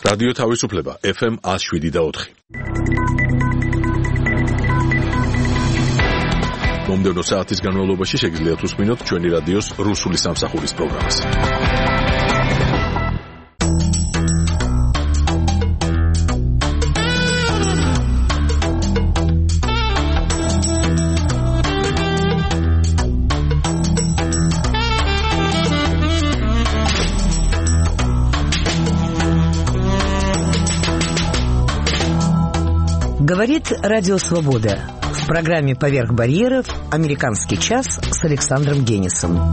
რადიო თავისუფლება FM 107.4. მომდევნო საათის განმავლობაში შეგიძლიათ უსმინოთ ჩვენი რადიოს რუსული სამსახურის პროგრამას. Говорит Радио Свобода. В программе «Поверх барьеров» «Американский час» с Александром Генисом.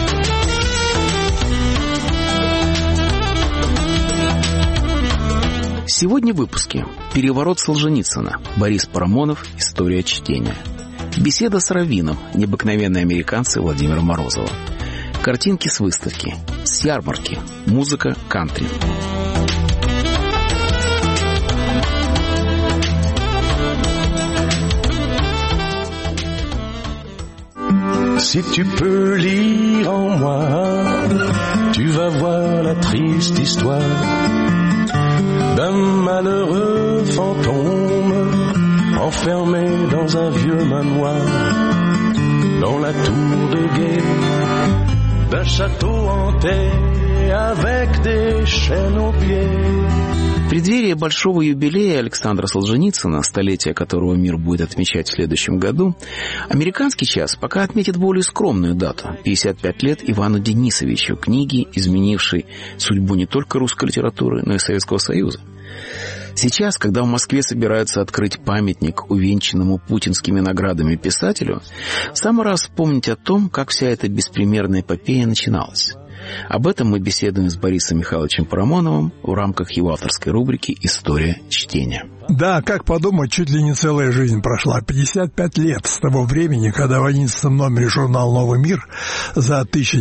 Сегодня в выпуске «Переворот Солженицына», Борис Парамонов, «История чтения». Беседа с раввином, необыкновенные американцы Владимира Морозова. Картинки с выставки, с ярмарки, музыка кантри. Si tu peux lire en moi, tu vas voir la triste histoire d'un malheureux fantôme enfermé dans un vieux manoir, dans la tour de guet d'un château hanté avec des chaînes aux pieds. В преддверии большого юбилея Александра Солженицына, столетие которого мир будет отмечать в следующем году, «Американский час» пока отметит более скромную дату – 55 лет Ивану Денисовичу, книги, изменившей судьбу не только русской литературы, но и Советского Союза. Сейчас, когда в Москве собираются открыть памятник увенчанному путинскими наградами писателю, самый раз вспомнить о том, как вся эта беспримерная эпопея начиналась. Об этом мы беседуем с Борисом Михайловичем Парамоновым в рамках его авторской рубрики «История чтения». Да, как подумать, чуть ли не целая жизнь прошла. 55 лет с того времени, когда в 11 номере журнала «Новый мир» за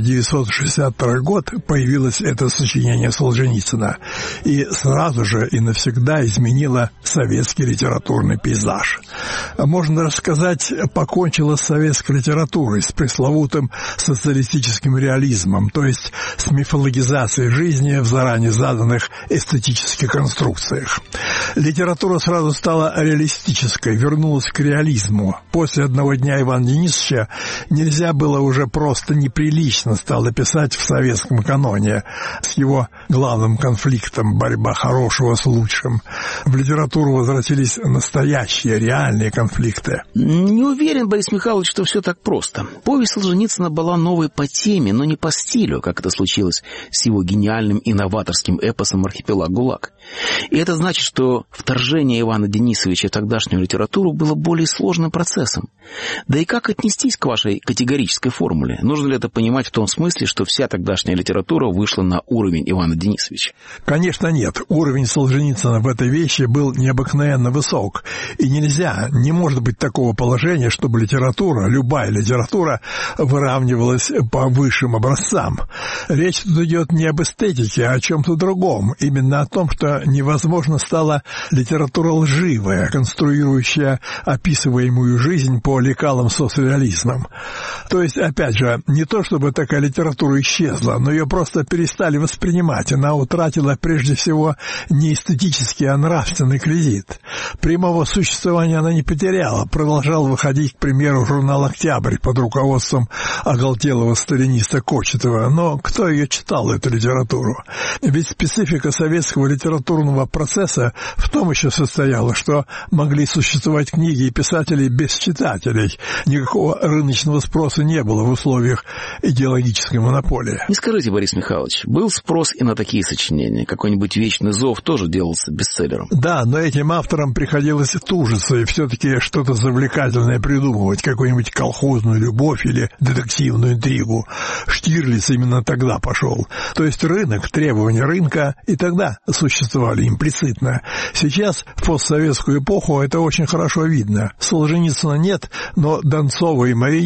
1962 год появилось это сочинение Солженицына. И сразу же и навсегда изменило советский литературный пейзаж. Можно даже сказать, покончило с советской литературой, с пресловутым социалистическим реализмом, то есть с мифологизацией жизни в заранее заданных эстетических конструкциях. Литература сразу стала реалистической, вернулась к реализму. После одного дня Ивана Денисовича нельзя было уже просто неприлично стало писать в советском каноне с его главным конфликтом «борьба хорошего с лучшим». В литературу возвратились настоящие, реальные конфликты. Не уверен, Борис Михайлович, что все так просто. Повесть Солженицына была новой по теме, но не по стилю, как это случилось с его гениальным и новаторским эпосом «Архипелаг ГУЛАГ». И это значит, что вторжение Ивана Денисовича в тогдашнюю литературу было более сложным процессом. Да и как отнестись к вашей категорической формуле? Нужно ли это понимать в том смысле, что вся тогдашняя литература вышла на уровень Ивана Денисовича? Конечно, нет. Уровень Солженицына в этой вещи был необыкновенно высок. И не может быть такого положения, чтобы литература, любая литература, выравнивалась по высшим образцам. Речь тут идет не об эстетике, а о чем-то другом. Именно о том, что невозможно стало литература лживая, конструирующая описываемую жизнь по лекалам соцреализмом. То есть, опять же, не то чтобы такая литература исчезла, но ее просто перестали воспринимать. Она утратила прежде всего не эстетический, а нравственный кредит. Прямого существования она не потеряла. Продолжал выходить, к примеру, журнал «Октябрь» под руководством оголтелого сталиниста Кочетова. Но кто ее читал, эту литературу? Ведь специфика советского литературного процесса в том еще состояла, что могли существовать книги и писатели без читателей. Никакого рыночного спроса не было в условиях идеологической монополии. Не скажите, Борис Михайлович, был спрос и на такие сочинения? Какой-нибудь «Вечный зов» тоже делался бестселлером? Да, но этим авторам приходилось тужиться и все-таки что-то завлекательное придумывать, какую-нибудь колхозную любовь или детективную интригу. Штирлиц именно тогда пошел. То есть рынок, требования рынка и тогда существовали имплицитно. Сейчас, в постсоветскую эпоху, это очень хорошо видно. Солженицына нет, но Донцова и Маринина, вся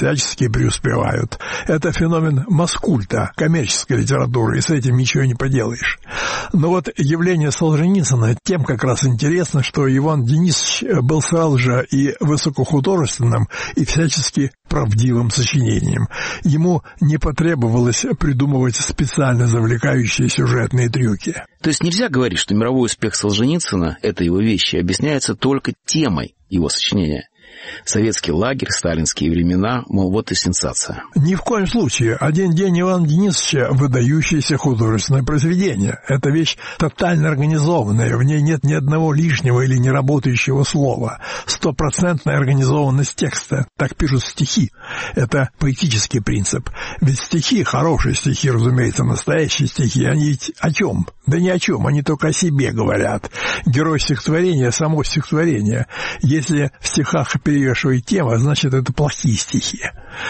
всячески преуспевают. Это феномен маскульта, коммерческой литературы, и с этим ничего не поделаешь. Но вот явление Солженицына тем как раз интересно, что Иван Денисович был сразу же и высокохудожественным, и всячески правдивым сочинением. Ему не потребовалось придумывать специально завлекающие сюжетные трюки. То есть нельзя говорить, что мировой успех Солженицына, это его вещи, объясняется только темой его сочинения. Советский лагерь, сталинские времена, мол, вот и сенсация. Ни в коем случае. «Один день» Ивана Денисовича — выдающееся художественное произведение. Это вещь тотально организованная, в ней нет ни одного лишнего или неработающего слова. 100% организованность текста. Так пишут стихи. Это поэтический принцип. Ведь стихи, хорошие стихи, разумеется, настоящие стихи, они ведь о чем? Да ни о чем, они только о себе говорят. Герой стихотворения — само стихотворение. Если в стихах перевешивает тема, значит, это плохие стихи.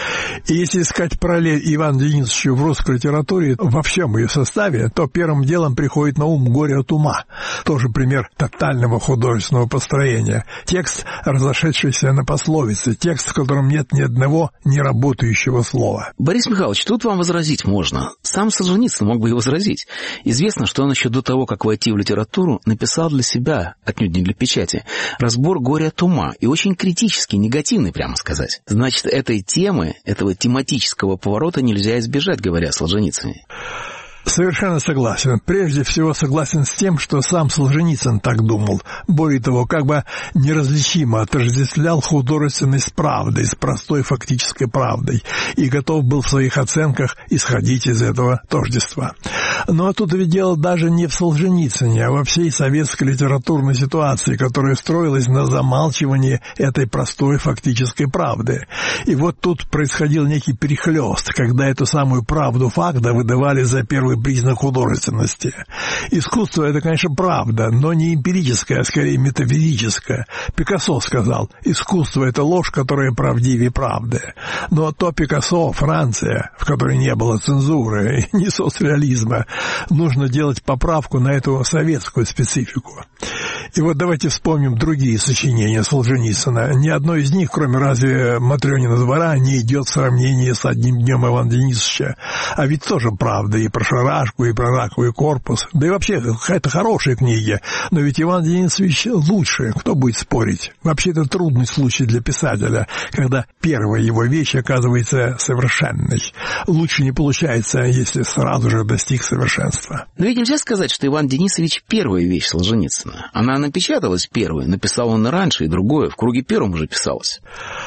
И если искать параллель Ивану Денисовичу в русской литературе во всем ее составе, то первым делом приходит на ум «Горе от ума». Тоже пример тотального художественного построения. Текст, разошедшийся на пословицы, текст, в котором нет ни одного неработающего слова. Борис Михайлович, тут вам возразить можно. Сам Солженицын мог бы и возразить. Известно, что он еще до того, как войти в литературу, написал для себя, отнюдь не для печати, разбор «Горе от ума», и очень критический, негативный, прямо сказать. Значит, этой темы, этого тематического поворота нельзя избежать, говоря о Солженицыне. Совершенно согласен. Прежде всего согласен с тем, что сам Солженицын так думал. Более того, как бы неразличимо отождествлял художественность правдой, с простой фактической правдой, и готов был в своих оценках исходить из этого тождества. Но тут ведь дело даже не в Солженицыне, а во всей советской литературной ситуации, которая строилась на замалчивании этой простой фактической правды. И вот тут происходил некий перехлёст, когда эту самую правду факта выдавали за первый признак художественности. Искусство — это, конечно, правда, но не эмпирическое, а скорее метафизическое. Пикассо сказал: искусство — это ложь, которая правдивее правды. Но то Пикассо, Франция, в которой не было цензуры, ни соцреализма, нужно делать поправку на эту советскую специфику. И вот давайте вспомним другие сочинения Солженицына. Ни одно из них, кроме разве «Матрёнина двора», не идет в сравнении с «Одним днем» Ивана Денисовича. А ведь тоже правда и про шарашку, и про раковый корпус. Да и вообще, это хорошие книги. Но ведь Иван Денисович лучше, кто будет спорить? Вообще, это трудный случай для писателя, когда первая его вещь оказывается совершенной. Лучше не получается, если сразу же достиг совершенства. Но ведь нельзя сказать, что Иван Денисович первая вещь Солженицына. Она напечаталась первой, написал он и раньше, и другое, в круге первом уже писалось.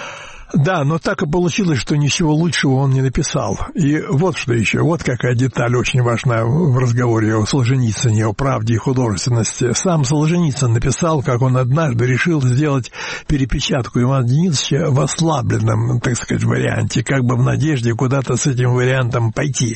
Да, но так и получилось, что ничего лучшего он не написал. И вот что еще, вот какая деталь очень важна в разговоре о Солженицыне, о правде и художественности. Сам Солженицын написал, как он однажды решил сделать перепечатку Ивана Денисовича в ослабленном, так сказать, варианте, как бы в надежде куда-то с этим вариантом пойти.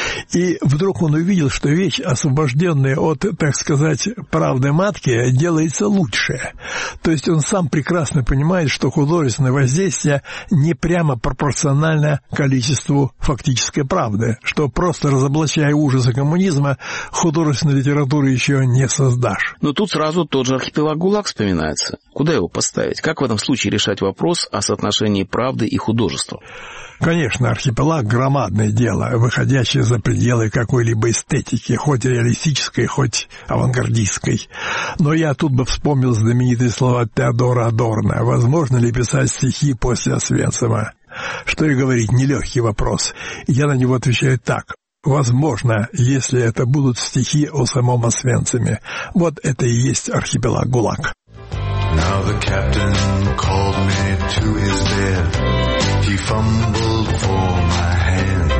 И вдруг он увидел, что вещь, освобожденная от, так сказать, правды матки, делается лучше. То есть он сам прекрасно понимает, что художественное воздействие не прямо пропорционально количеству фактической правды, что просто разоблачая ужасы коммунизма, художественной литературы еще не создашь. Но тут сразу тот же архипелаг ГУЛАГ вспоминается. Куда его поставить? Как в этом случае решать вопрос о соотношении правды и художества? Конечно, архипелаг — громадное дело, выходящее за пределы какой-либо эстетики, хоть реалистической, хоть авангардистской. Но я тут бы вспомнил знаменитые слова Теодора Адорно: возможно ли писать стихи после Освенцима? Что и говорить, нелегкий вопрос. Я на него отвечаю так: возможно, если это будут стихи о самом Освенциме. Вот это и есть архипелаг ГУЛАГ. Now the captain called me to his bed. He fumbled for my hand.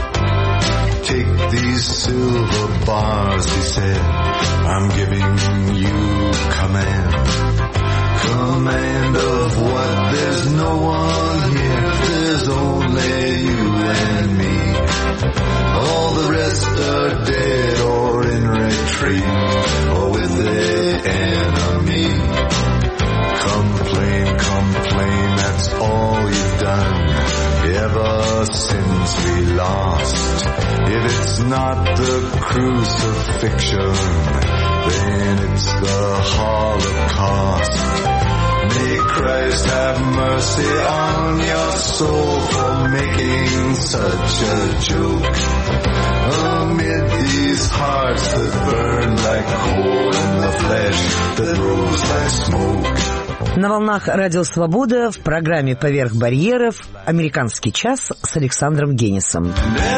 Take these silver bars, he said. I'm giving you command. Command of what? There's no one here. There's only you and me. All the rest are dead or in retreat or with the enemy. Complain, complain, that's all you've done ever since we lost. If it's not the crucifixion, then it's the Holocaust. May Christ have mercy on your soul for making such a joke. Amid these hearts that burn like coal and the flesh that rose like smoke. На волнах Радио Свобода в программе «Поверх барьеров» «Американский час» с Александром Генисом.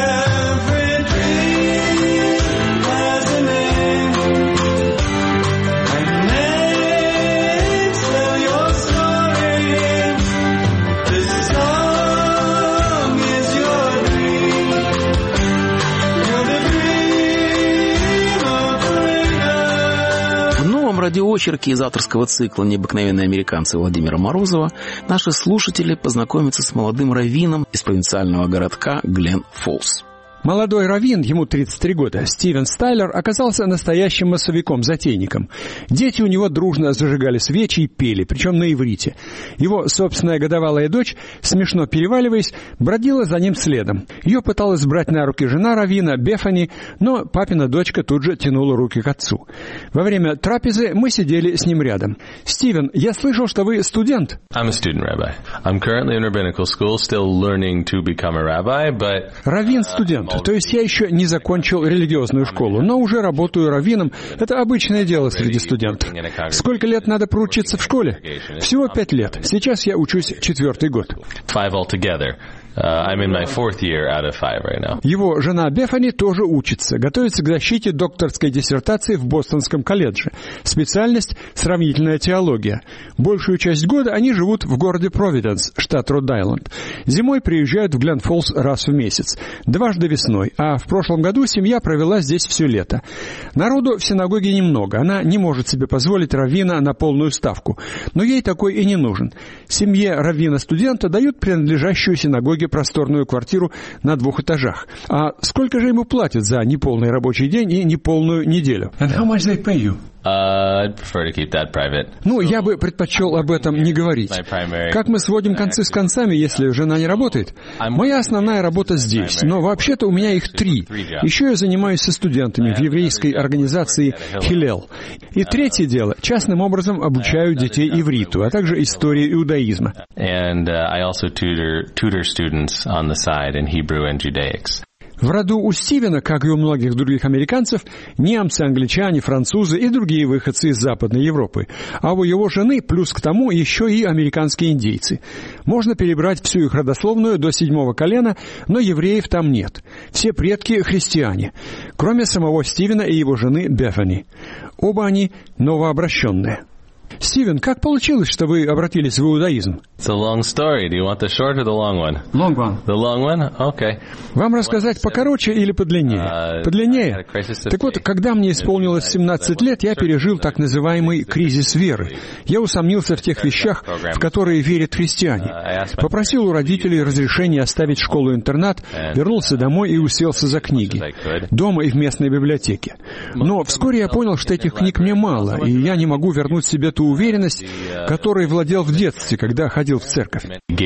Радиоочерке из авторского цикла «Необыкновенные американцы» Владимира Морозова наши слушатели познакомятся с молодым раввином из провинциального городка Глен-Фоллс. Молодой раввин, ему 33 года, Стивен Стайлер, оказался настоящим массовиком-затейником. Дети у него дружно зажигали свечи и пели, причем на иврите. Его собственная годовалая дочь, смешно переваливаясь, бродила за ним следом. Ее пыталась брать на руки жена раввина, Бефани, но папина дочка тут же тянула руки к отцу. Во время трапезы мы сидели с ним рядом. «Стивен, я слышал, что вы студент». I'm a student rabbi. I'm currently in rabbinical school, still learning to become a rabbi, but... Раввин-студент. То есть я еще не закончил религиозную школу, но уже работаю раввином. Это обычное дело среди студентов. Сколько лет надо проучиться в школе? Всего 5 лет. Сейчас я учусь 4-й год. 5 altogether. I'm in my 4th year out of 5 right now. Его жена Бефани тоже учится, готовится к защите докторской диссертации в Бостонском колледже. Специальность – сравнительная теология. Большую часть года они живут в городе Провиденс, штат Род-Айленд. Зимой приезжают в Глен-Фоллс раз в месяц, дважды весной, а в прошлом году семья провела здесь все лето. Народу в синагоге немного, она не может себе позволить раввина на полную ставку, но ей такой и не нужен. Семье раввина-студента дают принадлежащую синагоге просторную квартиру на 2 этажах. А сколько же ему платят за неполный рабочий день и неполную неделю? And how much they pay you? I'd prefer to keep that private. Ну, я бы предпочел об этом не говорить. Как мы сводим концы с концами, если жена не работает? Моя основная работа здесь, но вообще-то у меня их 3. Еще я занимаюсь со студентами в еврейской организации Хиллел. И третье дело, частным образом обучаю детей ивриту, а также истории иудаизма. And I also tutor students on the side in Hebrew and Judaics. В роду у Стивена, как и у многих других американцев, немцы, англичане, французы и другие выходцы из Западной Европы. А у его жены, плюс к тому, еще и американские индейцы. Можно перебрать всю их родословную до 7-го колена, но евреев там нет. Все предки христиане, кроме самого Стивена и его жены Бефани. Оба они новообращенные. Стивен, как получилось, что вы обратились в иудаизм? It's a long story. Do you want the short or the long one? Long one. The long one? Okay. Вам рассказать покороче или подлиннее? Подлиннее. Так вот, когда мне исполнилось 17 лет, я пережил так называемый кризис веры. Я усомнился в тех вещах, в которые верят христиане. Попросил у родителей разрешения оставить школу-интернат, вернулся домой и уселся за книги. Дома и в местной библиотеке. Но вскоре я понял, что этих книг мне мало, и я не могу вернуть себе ту уверенность, которой владел в детстве, когда ходил в церковь.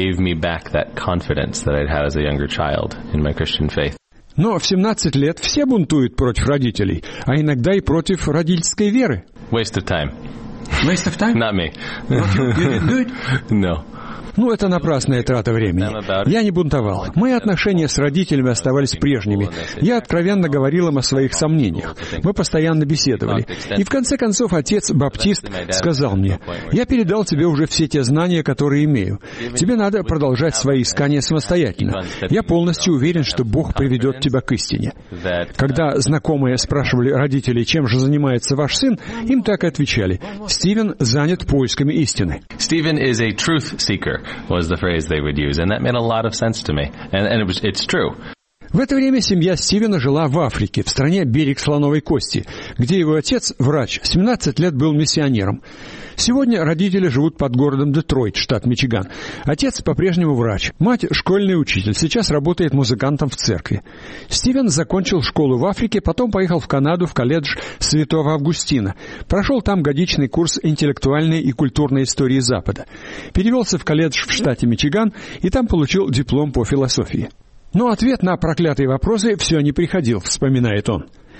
Но в 17 лет все бунтуют против родителей, а иногда и против родительской веры. Waste of time. Waste of time? Not me. You didn't do it? No. Ну, это напрасная трата времени. Я не бунтовал. Мои отношения с родителями оставались прежними. Я откровенно говорил им о своих сомнениях. Мы постоянно беседовали. И в конце концов отец Баптист сказал мне: «Я передал тебе уже все те знания, которые имею. Тебе надо продолжать свои искания самостоятельно. Я полностью уверен, что Бог приведет тебя к истине». Когда знакомые спрашивали родителей, чем же занимается ваш сын, им так и отвечали: «Стивен занят поисками истины». Stephen is a truth seeker. Was the phrase they would use, and that made a lot of sense to me, and it's true. В это время семья Стивена жила в Африке, в стране Берег Слоновой Кости, где его отец, врач, 17 лет был миссионером. Сегодня родители живут под городом Детройт, штат Мичиган. Отец по-прежнему врач, мать школьный учитель, сейчас работает музыкантом в церкви. Стивен закончил школу в Африке, потом поехал в Канаду в колледж Святого Августина. Прошел там годичный курс интеллектуальной и культурной истории Запада. Перевелся в колледж в штате Мичиган и там получил диплом по философии. Но ответ на проклятые вопросы все не приходил, вспоминает он.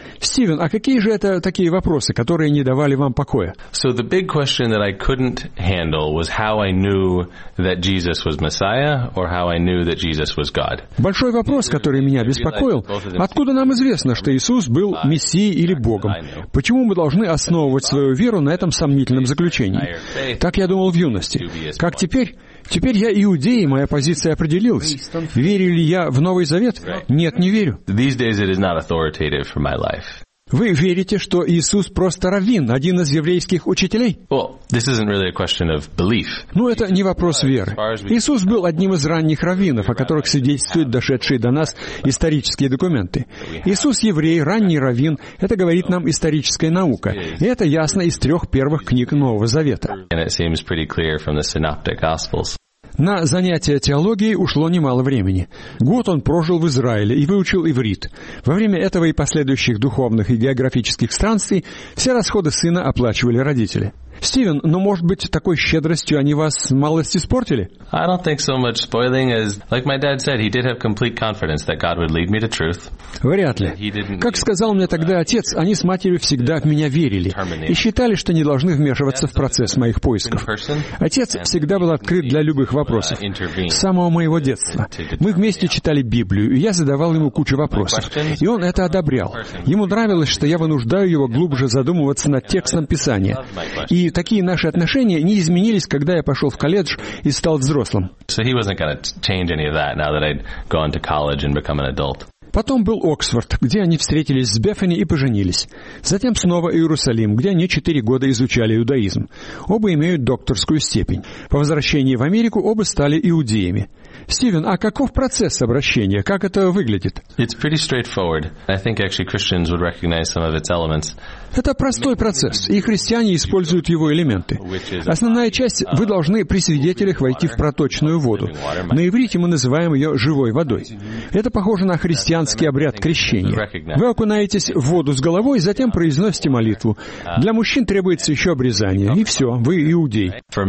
Стивен, а какие же это такие вопросы, которые не давали вам покоя? So the big question that I couldn't handle was how I knew that Jesus was Messiah or how I knew that Jesus was God. Большой вопрос, который меня беспокоил, откуда нам известно, что Иисус был Мессией или Богом? Почему мы должны основывать свою веру на этом сомнительном заключении? Так я думал в юности. Как теперь? Теперь я иудей, и моя позиция определилась. Верю ли я в Новый Завет? Нет, не верю. These days it is not authoritative for my life. Вы верите, что Иисус просто раввин, один из еврейских учителей? Well, this isn't really a question of belief. Ну, это не вопрос веры. Иисус был одним из ранних раввинов, о которых свидетельствуют дошедшие до нас исторические документы. Иисус еврей, ранний раввин, это говорит нам историческая наука. И это ясно из 3 первых книг Нового Завета. And it seems pretty clear from the synoptic gospels. На занятия теологией ушло немало времени. Год он прожил в Израиле и выучил иврит. Во время этого и последующих духовных и географических странствий все расходы сына оплачивали родители. Стивен, но, может быть, такой щедростью они вас малость испортили? I don't think so much spoiling as, like my dad said, he did have complete confidence that God would lead me to truth. Вряд ли. Как сказал мне тогда отец, они с матерью всегда в меня верили и считали, что не должны вмешиваться в процесс моих поисков. Отец всегда был открыт для любых вопросов. С самого моего детства. Мы вместе читали Библию, и я задавал ему кучу вопросов. И он это одобрял. Ему нравилось, что я вынуждаю его глубже задумываться над текстом Писания. И такие наши отношения не изменились, когда я пошел в колледж и стал взрослым. Потом был Оксфорд, где они встретились с Бефани и поженились. Затем снова Иерусалим, где они 4 года изучали иудаизм. Оба имеют докторскую степень. По возвращении в Америку оба стали иудеями. Стивен, а каков процесс обращения? Как это выглядит? Это простой процесс, и христиане используют его элементы. Основная часть — вы должны при свидетелях войти в проточную воду. На иврите мы называем ее живой водой. Это похоже на христианский обряд крещения. Вы окунаетесь в воду с головой, затем произносите молитву. Для мужчин требуется еще обрезание, и все, вы иудей.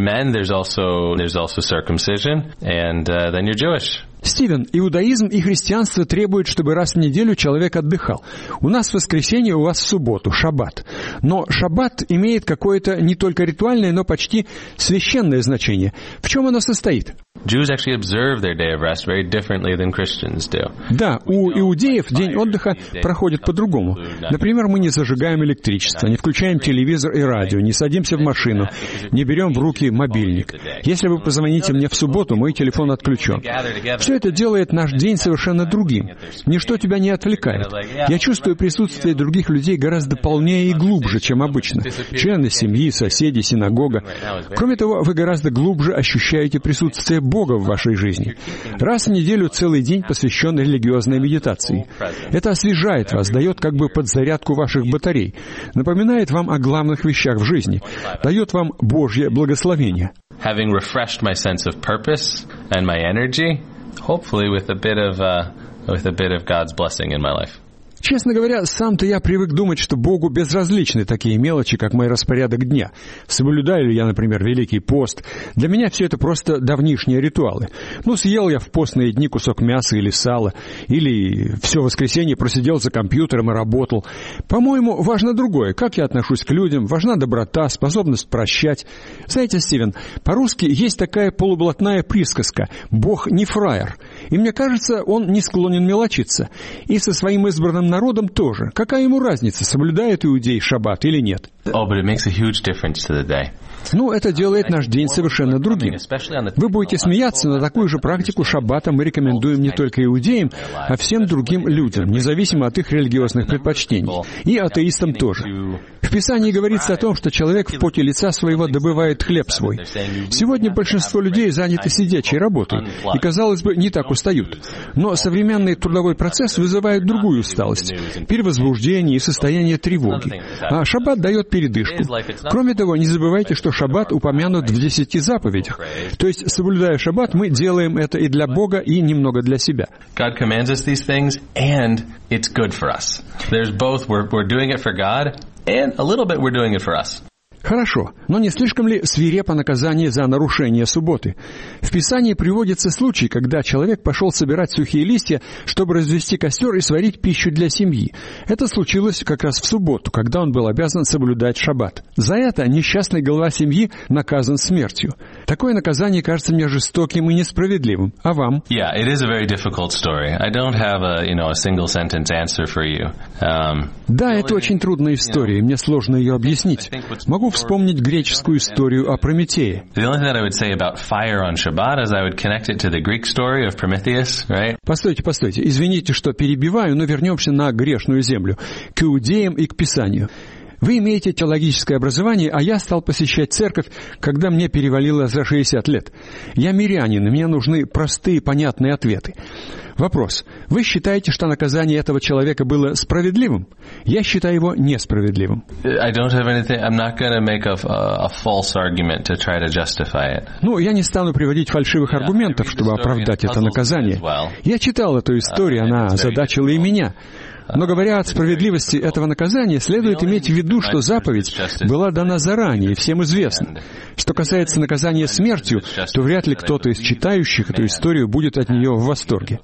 Стивен, иудаизм и христианство требуют, чтобы раз в неделю человек отдыхал. У нас в воскресенье, у вас в субботу, шаббат. Но шаббат имеет какое-то не только ритуальное, но почти священное значение. В чем оно состоит? Да, у иудеев день отдыха проходит по-другому. Например, мы не зажигаем электричество, не включаем телевизор и радио, не садимся в машину, не берем в руки мобильник. Если вы позвоните мне в субботу, мой телефон отключен. Все это делает наш день совершенно другим. Ничто тебя не отвлекает. Я чувствую присутствие других людей гораздо полнее и глубже, чем обычно. Члены семьи, соседи, синагога. Кроме того, вы гораздо глубже ощущаете присутствие Бога в вашей жизни. Раз в неделю целый день посвящен религиозной медитации. Это освежает вас, дает как бы подзарядку ваших батарей, напоминает вам о главных вещах в жизни, дает вам Божье благословение. Having refreshed my sense of purpose and my energy, hopefully with a bit of God's blessing in my life. Честно говоря, сам-то я привык думать, что Богу безразличны такие мелочи, как мой распорядок дня. Соблюдаю ли я, например, Великий пост? Для меня все это просто давнишние ритуалы. Съел я в постные дни кусок мяса или сала, или все воскресенье просидел за компьютером и работал. По-моему, важно другое. Как я отношусь к людям, важна доброта, способность прощать. Знаете, Стивен, по-русски есть такая полублатная присказка «Бог не фраер». И мне кажется, он не склонен мелочиться. И со своим избранным народом тоже. Какая ему разница, соблюдает иудей шаббат или нет? Это делает наш день совершенно другим. Вы будете смеяться, но такую же практику шаббата мы рекомендуем не только иудеям, а всем другим людям, независимо от их религиозных предпочтений. И атеистам тоже. В Писании говорится о том, что человек в поте лица своего добывает хлеб свой. Сегодня большинство людей заняты сидячей работой и, казалось бы, не так устают. Но современный трудовой процесс вызывает другую усталость, перевозбуждение и состояние тревоги. А шаббат дает передышку. Кроме того, не забывайте, что шаббат упомянут в 10 заповедях. То есть, соблюдая шаббат, мы делаем это и для Бога, и немного для себя. God commands us these things, and it's good for us. There's both, we're doing it for God, and a little bit we're doing it for us. Хорошо, но не слишком ли свирепо наказание за нарушение субботы? В Писании приводится случай, когда человек пошел собирать сухие листья, чтобы развести костер и сварить пищу для семьи. Это случилось как раз в субботу, когда он был обязан соблюдать шаббат. За это несчастный глава семьи наказан смертью. Такое наказание кажется мне жестоким и несправедливым. А вам? Yeah, it is a very difficult story. I don't have a single sentence answer for you. Да, это очень трудная история, и мне сложно ее объяснить. Могу вспомнить греческую историю о Прометее. Постойте, извините, что перебиваю, но вернемся на грешную землю, к иудеям и к Писанию. Вы имеете теологическое образование, а я стал посещать церковь, когда мне перевалило за 60 лет. Я мирянин, и мне нужны простые, понятные ответы. Вопрос. Вы считаете, что наказание этого человека было справедливым? Я считаю его несправедливым. Я не стану приводить фальшивых аргументов, чтобы оправдать это наказание. Я читал эту историю, она озадачила и меня. Но говоря о справедливости этого наказания, следует иметь в виду, что заповедь была дана заранее и всем известна. Что касается наказания смертью, то вряд ли кто-то из читающих эту историю будет от нее в восторге.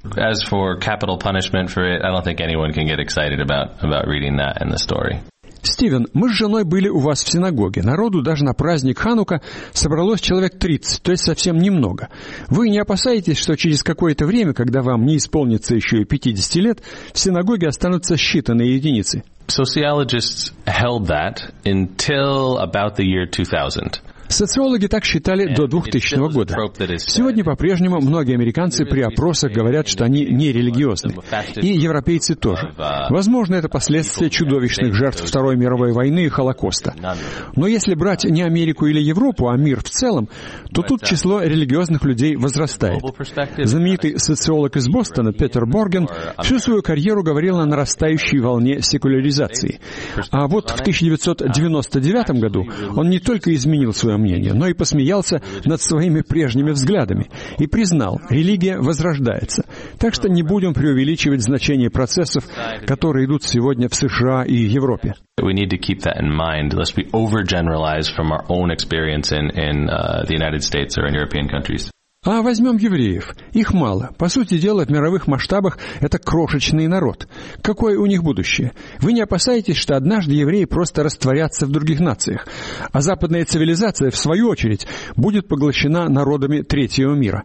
Стивен, мы с женой были у вас в синагоге. Народу даже на праздник Ханука собралось человек 30, то есть совсем немного. Вы не опасаетесь, что через какое-то время, когда вам не исполнится еще и 50 лет, в синагоге останутся считанные единицы? Sociologists held that until about the year 2000. Социологи так считали до 2000 года. Сегодня по-прежнему многие американцы при опросах говорят, что они нерелигиозны. И европейцы тоже. Возможно, это последствия чудовищных жертв Второй мировой войны и Холокоста. Но если брать не Америку или Европу, а мир в целом, то тут число религиозных людей возрастает. Знаменитый социолог из Бостона Питер Борген всю свою карьеру говорил о нарастающей волне секуляризации. А вот в 1999 году он не только изменил свое мнение, но и посмеялся над своими прежними взглядами и признал, религия возрождается. Так что не будем преувеличивать значение процессов, которые идут сегодня в США и Европе. We need to keep that in mind, lest we overgeneralize from our own experience in the United States or in European countries. А возьмем евреев. Их мало. По сути дела, в мировых масштабах это крошечный народ. Какое у них будущее? Вы не опасаетесь, что однажды евреи просто растворятся в других нациях, а западная цивилизация, в свою очередь, будет поглощена народами третьего мира?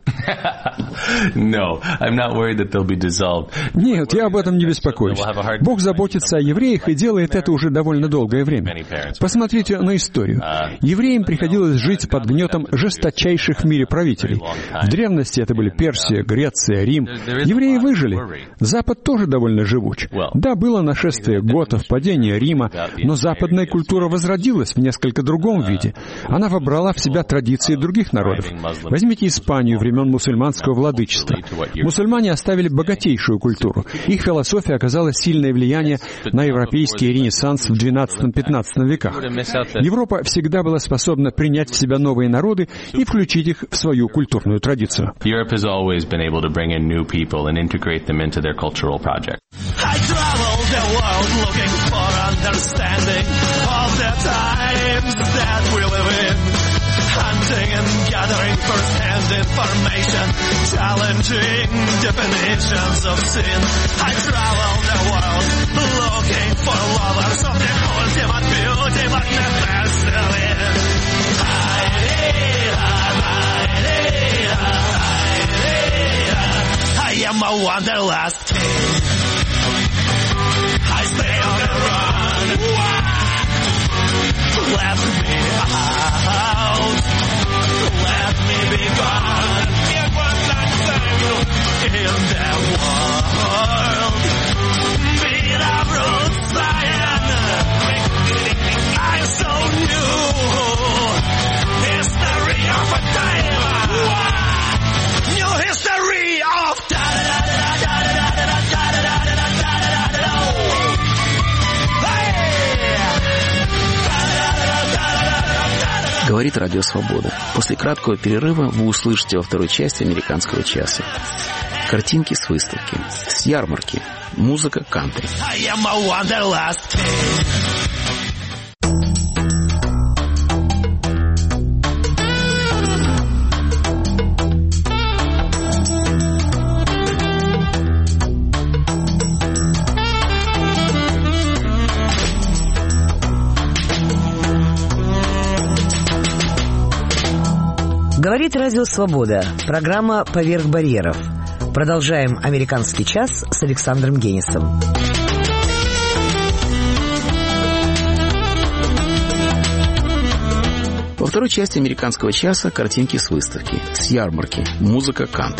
Нет, я об этом не беспокоюсь. Бог заботится о евреях и делает это уже довольно долгое время. Посмотрите на историю. Евреям приходилось жить под гнетом жесточайших в мире правителей. В древности это были Персия, Греция, Рим. Евреи выжили. Запад тоже довольно живуч. Да, было нашествие готов, падение Рима, но западная культура возродилась в несколько другом виде. Она вобрала в себя традиции других народов. Возьмите Испанию времен мусульманского владычества. Мусульмане оставили богатейшую культуру. Их философия оказала сильное влияние на европейский ренессанс в XII-XV веках. Европа всегда была способна принять в себя новые народы и включить их в свою культурную традицию. Europe has always been able to bring in new people and integrate them into their cultural project. I travel the world looking for understanding of the times that we live in. Hunting and gathering first-hand information, challenging definitions of sin. I travel the world looking for lovers of the ultimate beauty, but never still in. I am a wanderlust king. I stay on the run. Let me out. Let me be gone. In the world, be the roots Zion. I so new. History of a time. New history of time. Говорит Радио Свобода. После краткого перерыва вы услышите во второй части «Американского часа» картинки с выставки, с ярмарки, музыка кантри. Говорит Радио Свобода. Программа «Поверх барьеров». Продолжаем «Американский час» с Александром Генисом. Во второй части «Американского часа» картинки с выставки, с ярмарки, музыка кантри.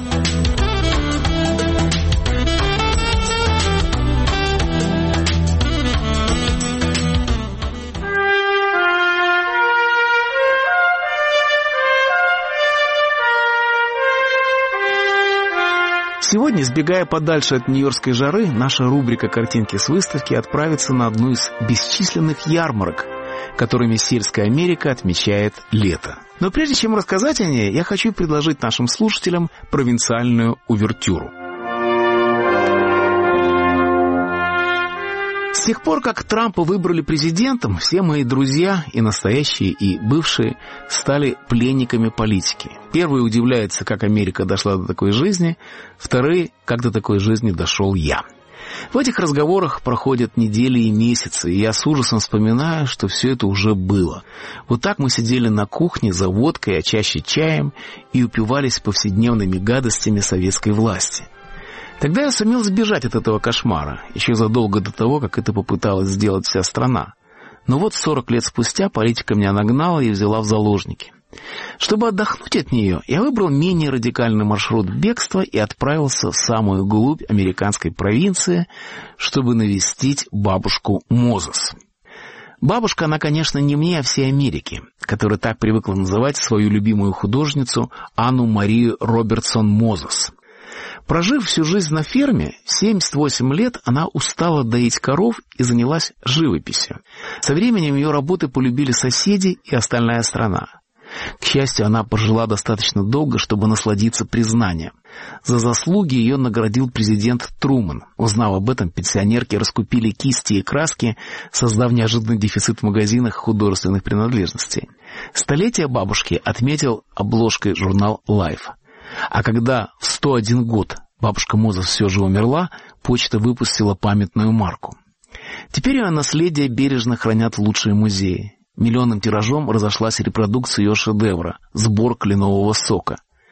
Сегодня, сбегая подальше от нью-йоркской жары, наша рубрика «Картинки с выставки» отправится на одну из бесчисленных ярмарок, которыми сельская Америка отмечает лето. Но прежде чем рассказать о ней, я хочу предложить нашим слушателям провинциальную увертюру. С тех пор, как Трампа выбрали президентом, все мои друзья, и настоящие, и бывшие, стали пленниками политики. Первые удивляются, как Америка дошла до такой жизни, вторые, как до такой жизни дошел я. В этих разговорах проходят недели и месяцы, и я с ужасом вспоминаю, что все это уже было. Вот так мы сидели на кухне за водкой, а чаще чаем, и упивались повседневными гадостями советской власти. Тогда я сумел сбежать от этого кошмара, еще задолго до того, как это попыталась сделать вся страна. Но вот 40 лет спустя политика меня нагнала и взяла в заложники. Чтобы отдохнуть от нее, я выбрал менее радикальный маршрут бегства и отправился в самую глубь американской провинции, чтобы навестить бабушку Мозес. Бабушка, она, конечно, не мне, а всей Америке, которая так привыкла называть свою любимую художницу Анну Марию Робертсон Мозес. Прожив всю жизнь на ферме, в 78 лет она устала доить коров и занялась живописью. Со временем ее работы полюбили соседи и остальная страна. К счастью, она прожила достаточно долго, чтобы насладиться признанием. За заслуги ее наградил президент Трумэн. Узнав об этом, пенсионерки раскупили кисти и краски, создав неожиданный дефицит в магазинах художественных принадлежностей. Столетие бабушки отметил обложкой журнал Life. А когда в 101 год бабушка Мозес все же умерла, почта выпустила памятную марку. Теперь ее наследие бережно хранят лучшие музеи. Миллионным тиражом разошлась репродукция ее шедевра «Сбор кленового сока».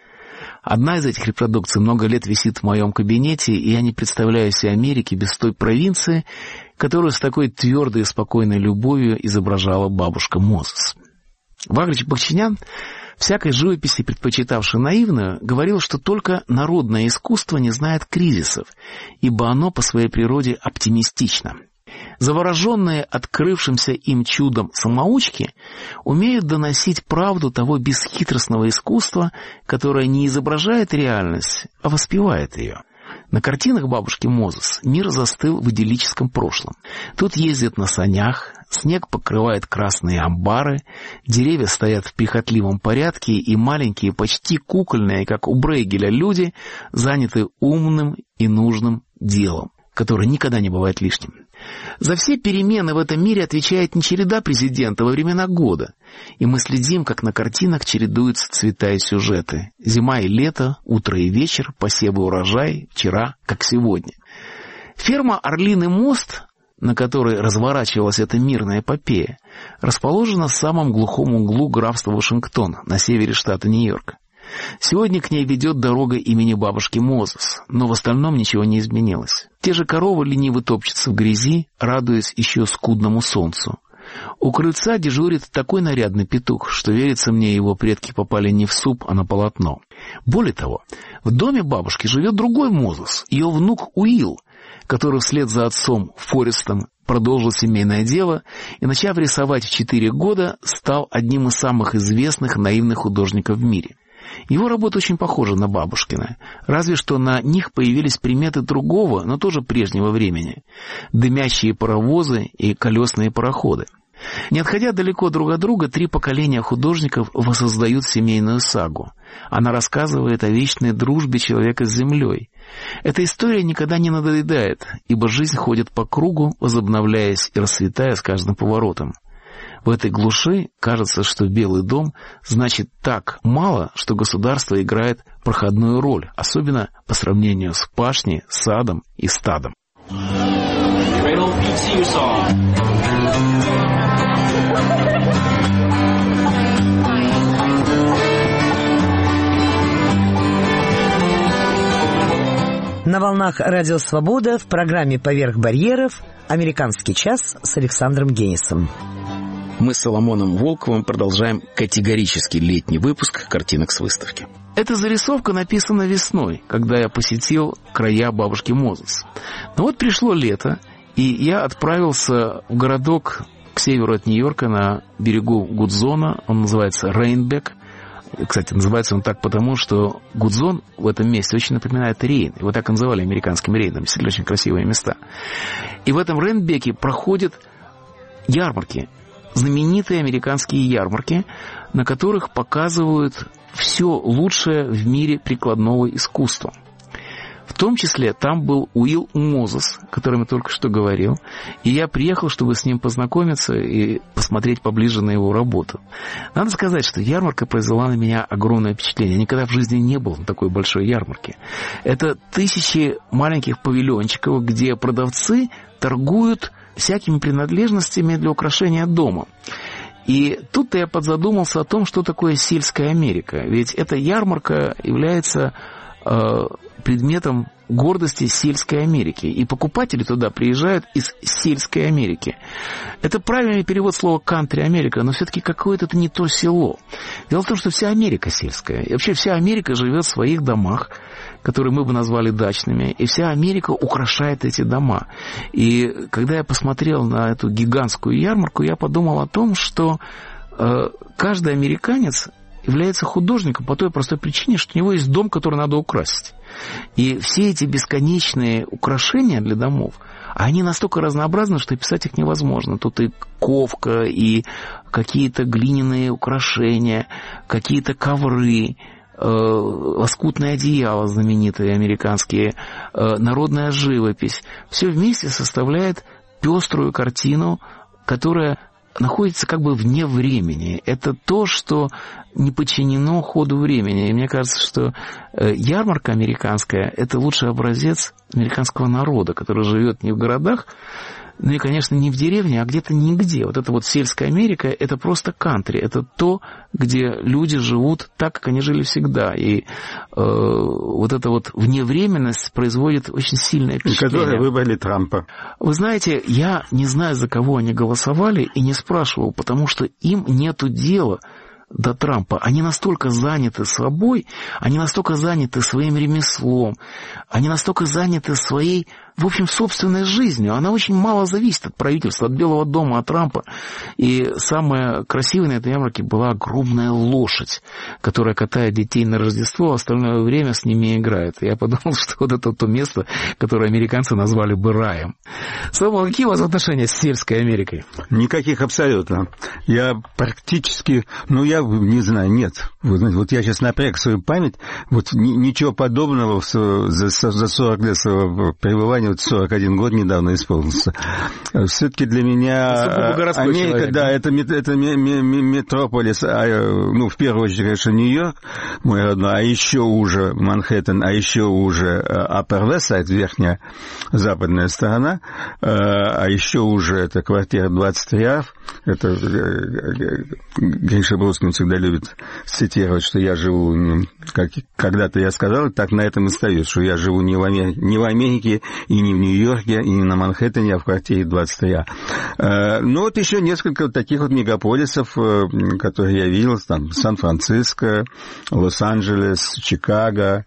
Одна из этих репродукций много лет висит в моем кабинете, и я не представляю себе Америки без той провинции, которую с такой твердой и спокойной любовью изображала бабушка Мозес. Вагрич Бахчинян, всякой живописи предпочитавший наивную, говорил, что только народное искусство не знает кризисов, ибо оно по своей природе оптимистично. Завороженные открывшимся им чудом самоучки умеют доносить правду того бесхитростного искусства, которое не изображает реальность, а воспевает ее. На картинах бабушки Мозес мир застыл в идиллическом прошлом. Тут ездят на санях, снег покрывает красные амбары, деревья стоят в прихотливом порядке, и маленькие, почти кукольные, как у Брейгеля, люди заняты умным и нужным делом, которое никогда не бывает лишним. За все перемены в этом мире отвечает не череда президента во времена года, и мы следим, как на картинах чередуются цвета и сюжеты. Зима и лето, утро и вечер, посевы и урожай, вчера, как сегодня. Ферма «Орлиный мост», на которой разворачивалась эта мирная эпопея, расположена в самом глухом углу графства Вашингтон, на севере штата Нью-Йорк. Сегодня к ней ведет дорога имени бабушки Мозес, но в остальном ничего не изменилось. Те же коровы лениво топчутся в грязи, радуясь еще скудному солнцу. У крыльца дежурит такой нарядный петух, что, верится мне, его предки попали не в суп, а на полотно. Более того, в доме бабушки живет другой Мозес, ее внук Уилл, который вслед за отцом Форестом продолжил семейное дело и, начав рисовать в 4 года, стал одним из самых известных наивных художников в мире. Его работа очень похожа на бабушкины, разве что на них появились приметы другого, но тоже прежнего времени – дымящие паровозы и колесные пароходы. Не отходя далеко друг от друга, 3 поколения художников воссоздают семейную сагу. Она рассказывает о вечной дружбе человека с землей. Эта история никогда не надоедает, ибо жизнь ходит по кругу, возобновляясь и расцветая с каждым поворотом. В этой глуши кажется, что Белый дом значит так мало, что государство играет проходную роль, особенно по сравнению с пашней, садом и стадом. На волнах Радио Свобода в программе «Поверх барьеров» «Американский час» с Александром Генисом. Мы с Соломоном Волковым продолжаем категорический летний выпуск картинок с выставки. Эта зарисовка написана весной, когда я посетил края бабушки Мозес. Но вот пришло лето, и я отправился в городок к северу от Нью-Йорка на берегу Гудзона. Он называется Рейнбек. Кстати, называется он так потому, что Гудзон в этом месте очень напоминает Рейн. Его так и называли американским Рейном. Действительно, очень красивые места. И в этом Рейнбеке проходят ярмарки. Знаменитые американские ярмарки, на которых показывают все лучшее в мире прикладного искусства. В том числе там был Уилл Мозес, о котором я только что говорил, и я приехал, чтобы с ним познакомиться и посмотреть поближе на его работу. Надо сказать, что ярмарка произвела на меня огромное впечатление. Я никогда в жизни не был на такой большой ярмарке. Это тысячи маленьких павильончиков, где продавцы торгуют всякими принадлежностями для украшения дома. И тут-то я подзадумался о том, что такое сельская Америка. Ведь эта ярмарка является предметом гордости сельской Америки. И покупатели туда приезжают из сельской Америки. Это правильный перевод слова «кантри Америка», но все-таки какое-то это не то село. Дело в том, что вся Америка сельская. И вообще вся Америка живет в своих домах, которые мы бы назвали дачными, и вся Америка украшает эти дома. И когда я посмотрел на эту гигантскую ярмарку, я подумал о том, что каждый американец является художником по той простой причине, что у него есть дом, который надо украсить. И все эти бесконечные украшения для домов, они настолько разнообразны, что описать их невозможно. Тут и ковка, и какие-то глиняные украшения, какие-то ковры, лоскутные одеяла знаменитые американские, народная живопись. Все вместе составляет пеструю картину, которая находится как бы вне времени. Это то, что не подчинено ходу времени. И мне кажется, что ярмарка американская – это лучший образец американского народа, который живет не в городах, ну и, конечно, не в деревне, а где-то нигде. Вот эта вот сельская Америка – это просто кантри. Это то, где люди живут так, как они жили всегда. И вот эта вот вневременность производит очень сильное впечатление. Которые выбрали Трампа. Вы знаете, я не знаю, за кого они голосовали, и не спрашивал, потому что им нету дела до Трампа. Они настолько заняты собой, они настолько заняты своим ремеслом, они настолько заняты своей, в общем, собственной жизнью. Она очень мало зависит от правительства, от Белого дома, от Трампа. И самое красивое на этой ярмарке была огромная лошадь, которая катает детей на Рождество, а остальное время с ними играет. Я подумал, что вот это то место, которое американцы назвали бы раем. Слава, какие у вас отношения с сельской Америкой? Никаких абсолютно. Я практически, я не знаю, нет. Вы знаете, вот я сейчас напряг свою память, вот ничего подобного за 40 лет своего пребывания, вот 41 год недавно исполнился. Все-таки для меня Америка, да, это метрополис, в первую очередь, конечно, Нью-Йорк, мой родной, а еще уже Манхэттен, а еще уже Upper West Side, верхняя западная сторона, а еще уже это квартира 23 Ав. Это Гриша Бродский всегда любит цитировать, что я живу, как когда-то я сказал, так на этом и остаюсь, что я живу не в Америке и не в Нью-Йорке, и не на Манхэттене, а в квартире 23 А. Вот еще несколько таких вот мегаполисов, которые я видел, там Сан-Франциско, Лос-Анджелес, Чикаго.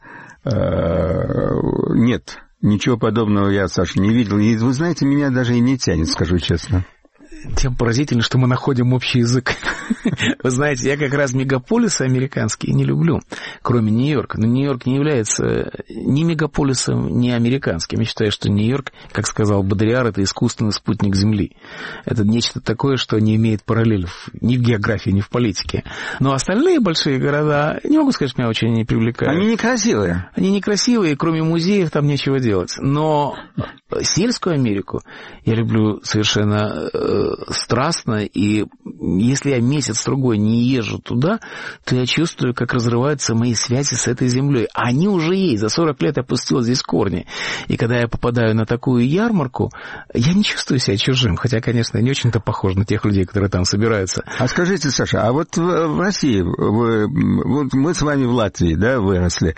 Нет, ничего подобного я, Саша, не видел. И вы знаете, меня даже и не тянет, скажу честно. Тем поразительно, что мы находим общий язык. Вы знаете, я как раз мегаполисы американские не люблю, кроме Нью-Йорка. Но Нью-Йорк не является ни мегаполисом, ни американским. Я считаю, что Нью-Йорк, как сказал Бодриар, это искусственный спутник Земли. Это нечто такое, что не имеет параллелей ни в географии, ни в политике. Но остальные большие города, не могу сказать, что меня очень не привлекают. Они некрасивые. Они некрасивые, кроме музеев там нечего делать. Но сельскую Америку я люблю совершенно страстно, и если я месяц-другой не езжу туда, то я чувствую, как разрываются мои связи с этой землей. Они уже есть. За 40 лет я пустил здесь корни. И когда я попадаю на такую ярмарку, я не чувствую себя чужим. Хотя, конечно, я не очень-то похож на тех людей, которые там собираются. А скажите, Саша, а вот в России, вот мы с вами в Латвии, да, выросли.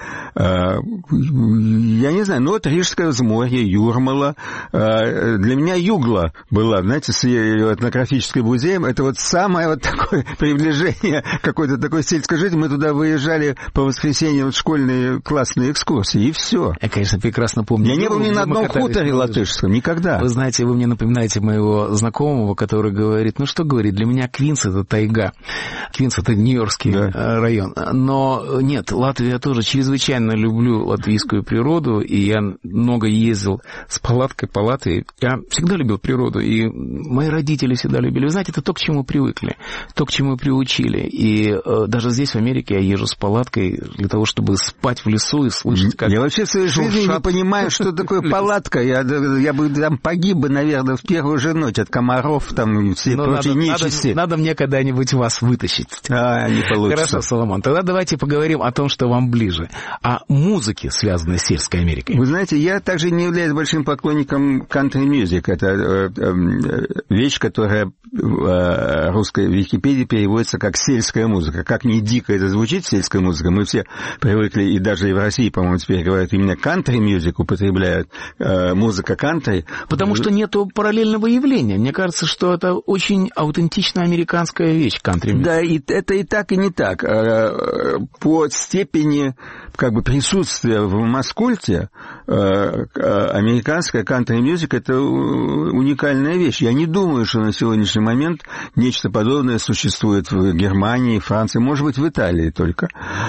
Я не знаю, вот Рижское взморье, Юрмала. Для меня Югла была, знаете, с ее этнографической музеем. Это вот самое вот такое приближение какой-то такой сельской жизни. Мы туда выезжали по воскресеньям в школьные классные экскурсии, и все. Я, конечно, прекрасно помню. Я не был ни на одном хуторе латышском, никогда. Вы знаете, вы мне напоминаете моего знакомого, который говорит, ну что говорит, для меня Квинс — это тайга. Квинс — это Нью-Йоркский район. Но нет, Латвию я тоже чрезвычайно люблю, латвийскую природу, и я много ездил с палаткой по Латвии. Я всегда любил природу, и мои родители всегда любили. Вы знаете, это то, к чему привыкли, то, к чему приучили. И даже здесь, в Америке, я езжу с палаткой для того, чтобы спать в лесу и слышать, как... Я вообще в своей жизни не понимаю, что такое палатка. Я бы там погиб бы, наверное, в первую же ночь от комаров там и все прочие нечисти. Надо мне когда-нибудь вас вытащить. Не получится. Хорошо, Соломон. Тогда давайте поговорим о том, что вам ближе. О музыке, связанной с сельской Америкой. Вы знаете, я также не являюсь большим поклонником country music. Это вещь, которая в русской Википедии переводится как сельская музыка. Как ни дико это звучит, сельская музыка, мы все привыкли, и даже и в России, по-моему, теперь говорят, именно country music употребляют, музыка country. Потому что нету параллельного явления. Мне кажется, что это очень аутентичная американская вещь, country music. Да, и это и так, и не так. По степени как бы присутствия в маскульте американская country music — это уникальная вещь. Я не думаю, что на сегодняшний момент нечто подобное существует в Германии, Франции, может быть, в Италии только.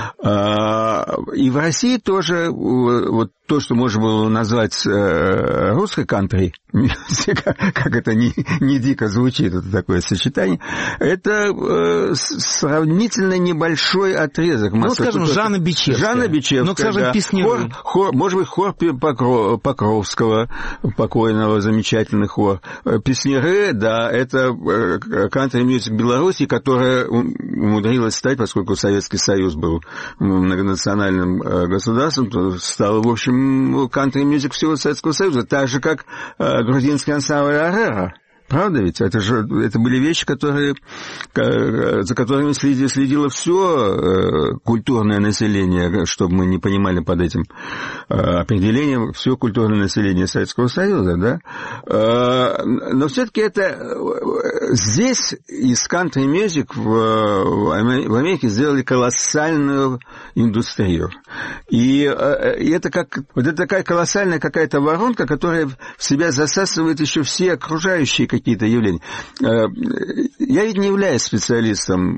И в России тоже вот то, что можно было назвать русской country, как это не дико звучит, это такое сочетание, это сравнительно небольшой отрезок. Ну, скажем, Жанна Бичевская. Ну, скажем, да. Песняры. Может быть, хор Покровского, покойного, замечательный хор. Песняры, да, это country music Беларуси, которая умудрилась стать, поскольку Советский Союз был многонациональным государством, то стала, в общем, country music всего Советского Союза, так же, как грузинский ансамбль «Арера». Правда ведь? Это были вещи, за которыми следило все культурное население, чтобы мы не понимали под этим определением, все культурное население Советского Союза, да? Но все-таки это здесь из country music в Америке сделали колоссальную индустрию. И это такая колоссальная какая-то воронка, которая в себя засасывает еще все окружающие какие-то явления. Я ведь не являюсь специалистом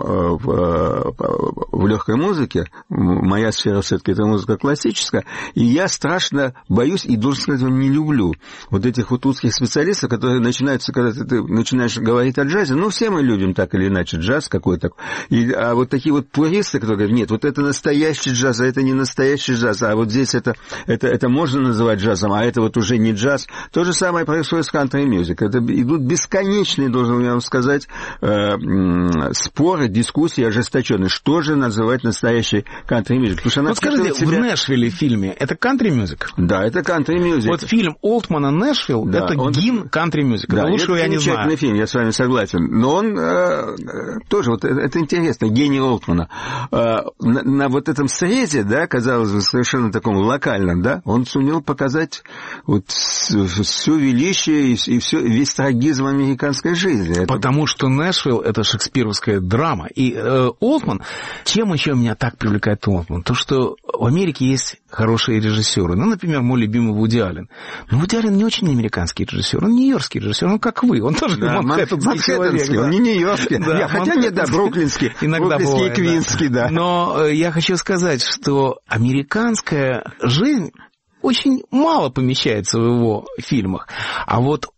в легкой музыке. Моя сфера все-таки это музыка классическая. И я страшно боюсь и, должен сказать, не люблю вот этих вот узких специалистов, которые начинаются, когда ты начинаешь говорить о джазе. Ну, все мы любим так или иначе джаз какой-то. А вот такие вот пуристы, которые говорят, нет, вот это настоящий джаз, а это не настоящий джаз, а вот здесь это можно называть джазом, а это вот уже не джаз. То же самое происходит с country music. Это идут бесконечные, должен я вам сказать, споры, дискуссии ожесточенные. Что же называть настоящий country music? Потому что она скажите, в Нэшвилле фильме это country music? Да, это country music. Вот фильм Олтмана «Нэшвилл» да, это гимн country music. Да, лучшего я не знаю. Замечательный фильм, я с вами согласен. Но он тоже, вот это интересно, гений Олтмана. На вот этом срезе, да, казалось бы, совершенно таком локальном, да, он сумел показать вот все величие и весь трагизм американской жизни. Потому что Нэшвилл — это шекспировская драма. И Олтман, чем еще меня так привлекает Олтман? То, что в Америке есть хорошие режиссеры. Ну, например, мой любимый Вуди Аллен. Но Вуди Аллен не очень американский режиссер, он нью-йоркский режиссер, он как вы, он тоже манхэттенский человек. Он не нью-йоркский, да, хотя нет, да, бруклинский, иногда бруклинский и квинский, да. Но я хочу сказать, что американская жизнь очень мало помещается в его фильмах. А вот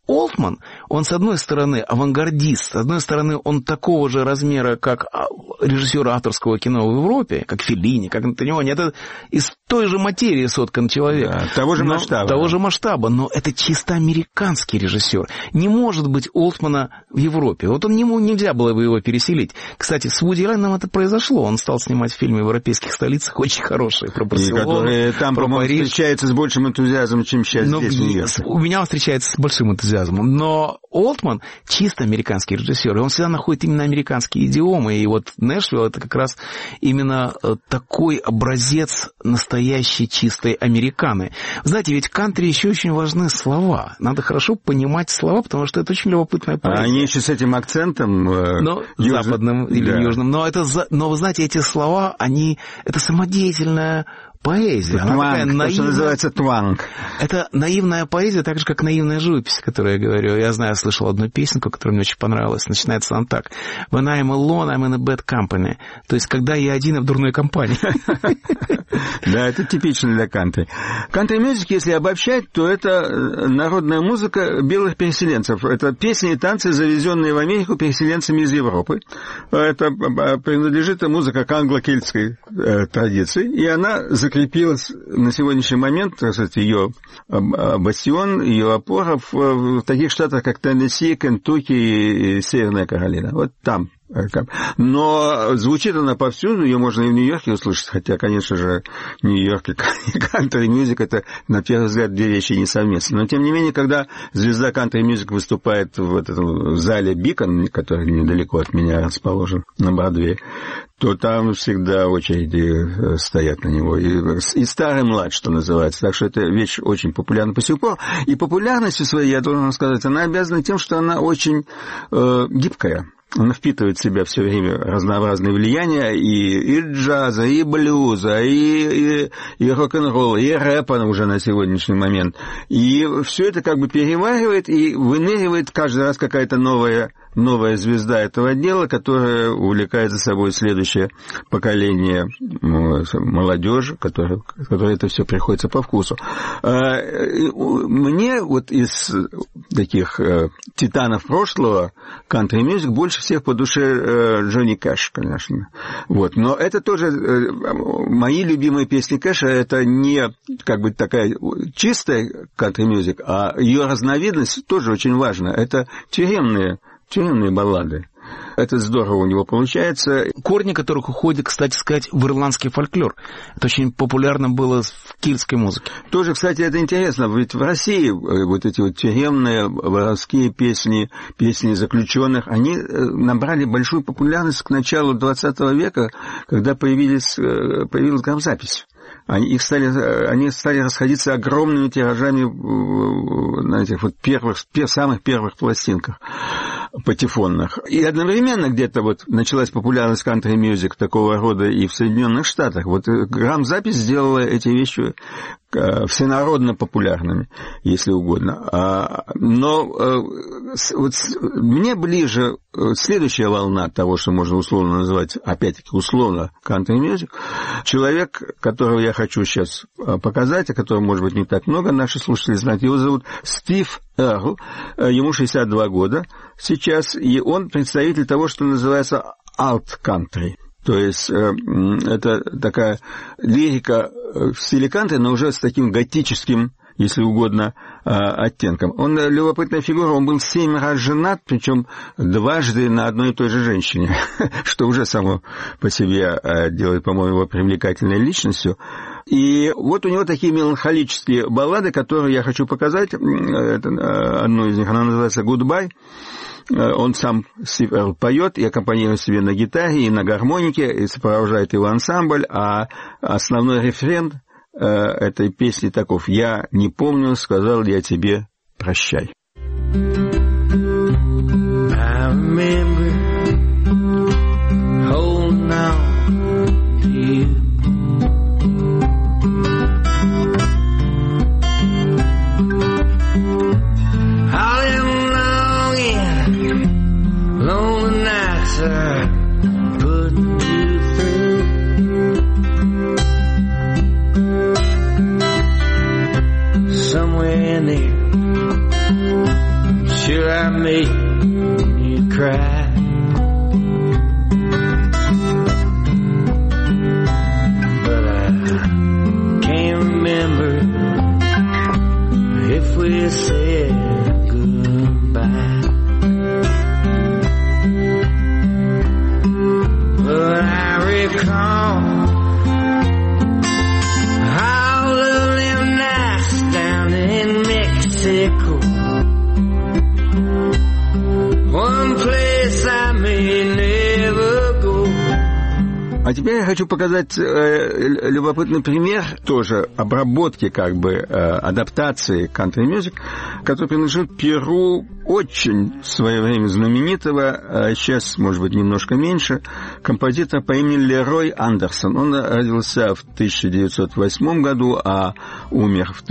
Олтман, он, с одной стороны, авангардист, с одной стороны, он такого же размера, как режиссер авторского кино в Европе, как Феллини, как Антониони. Это из той же материи соткан человек. Да, того же масштаба. Того же масштаба, но это чисто американский режиссер. Не может быть Олтмана в Европе. Вот ему нельзя было бы его переселить. Кстати, с Вуди Алленом это произошло. Он стал снимать фильмы в европейских столицах, очень хорошие, про Барселону, которые там, про Париж. Встречается с большим энтузиазмом, чем сейчас здесь, в Нью-Йорке. У меня он встречается с большим энтузиазмом. Но Олтман чисто американский режиссер, и он всегда находит именно американские идиомы. И вот Нэшвилл — это как раз именно такой образец настоящей чистой американы. Знаете, ведь в кантри еще очень важны слова. Надо хорошо понимать слова, потому что это очень любопытная поэзия. Они еще с этим акцентом западным или южным. Но вы знаете, эти слова, это самодеятельная поэзия. Тванг, то, что называется тванг. Это наивная поэзия, так же, как наивная живопись, о которой я говорю. Я знаю, я слышал одну песенку, которая мне очень понравилась. Начинается она так. When I'm alone, I'm in a bad company. То есть, когда я один, я в дурной компании. Да, это типично для кантри. Кантри-мюзик, если обобщать, то это народная музыка белых переселенцев. Это песни и танцы, завезенные в Америку переселенцами из Европы. Это принадлежит музыка к англо-кельтской традиции, и она закрепилась на сегодняшний момент, так сказать, ее бастион, ее опора в таких штатах, как Теннесси, Кентукки и Северная Каролина. Вот там. Но звучит она повсюду, ее можно и в Нью-Йорке услышать, хотя, конечно же, Нью-Йорк и кантри-мюзик — это, на первый взгляд, две вещи несовместные. Но, тем не менее, когда звезда кантри-мюзик выступает в этом зале Бикон, который недалеко от меня расположен, на Бродвее, то там всегда очереди стоят на него. И старый, и млад, что называется. Так что эта вещь очень популярна по сих пор. И популярностью своей, я должен сказать, она обязана тем, что она очень гибкая. Она впитывает в себя все время разнообразные влияния и джаза, и блюза, и рок-н-ролла, и рэпа уже на сегодняшний момент. И все это как бы переваривает и выныривает каждый раз какая-то новая звезда этого дела, которая увлекает за собой следующее поколение молодежи, которой это все приходится по вкусу. Мне вот из таких титанов прошлого кантри-мюзик больше всех по душе Джонни Кэш, конечно. Вот. Но это тоже мои любимые песни Кэша, это не как бы такая чистая кантри-мюзик, а ее разновидность тоже очень важна. Это тюремные баллады. Это здорово у него получается. Корни которых уходят, кстати сказать, в ирландский фольклор. Это очень популярно было в кельтской музыке. Тоже, кстати, это интересно. Ведь в России вот эти вот тюремные воровские песни заключенных, они набрали большую популярность к началу 20 века, когда появилась грамзапись. Они стали расходиться огромными тиражами на этих вот самых первых пластинках патефонных. И одновременно где-то вот началась популярность кантри-мюзик такого рода и в Соединенных Штатах. Вот грамзапись сделала эти вещи всенародно популярными, если угодно. Но вот мне ближе следующая волна того, что можно условно называть, опять-таки условно, кантри-мюзик. Человек, которого я хочу сейчас показать, о котором, может быть, не так много наши слушатели знают, его зовут Стив Эрл, ему 62 года сейчас, и он представитель того, что называется alt-country. То есть это такая лирика в стиле кантри, но уже с таким готическим, если угодно, оттенком. Он любопытная фигура, он был 7 раз женат, причем дважды на одной и той же женщине, что уже само по себе делает, по-моему, его привлекательной личностью. И вот у него такие меланхолические баллады, которые я хочу показать. Это, одну из них, она называется «Goodbye». Он сам поет и аккомпанирует себе на гитаре и на гармонике, и сопровождает его ансамбль, а основной рефрен этой песни таков: «Я не помню, сказал я тебе прощай». Sure, I made you cry. But I can't remember if we said goodbye. But I recall all of them nights down in Mexico. One place I may never go. А теперь я хочу показать любопытный пример тоже обработки, как бы, адаптации кантри-мьюзик, который принадлежит перу очень в свое время знаменитого, сейчас, может быть, немножко меньше, композитора по имени Лерой Андерсон. Он родился в 1908 году, а умер в